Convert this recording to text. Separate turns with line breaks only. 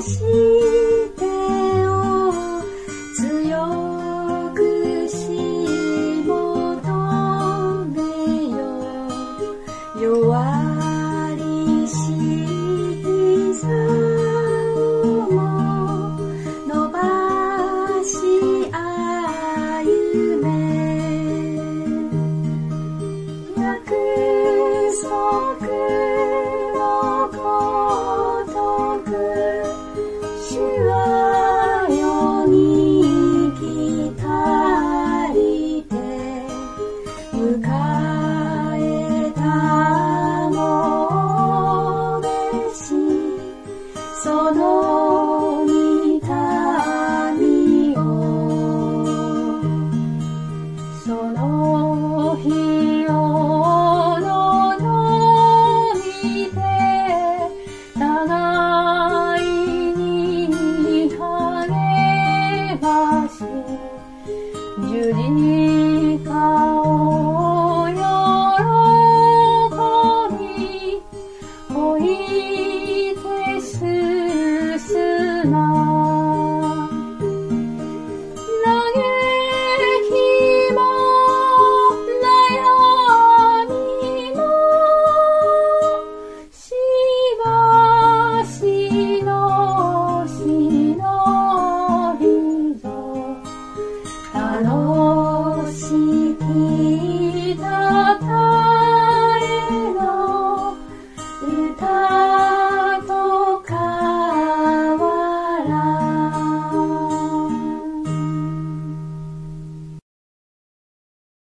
してを強くし求めよ。弱りし膝をも伸ばし歩め。約束のごとく主は世に来たりて迎えたもべしその御民を。その日を望みて互いに励まし十字架を喜び置いて進ま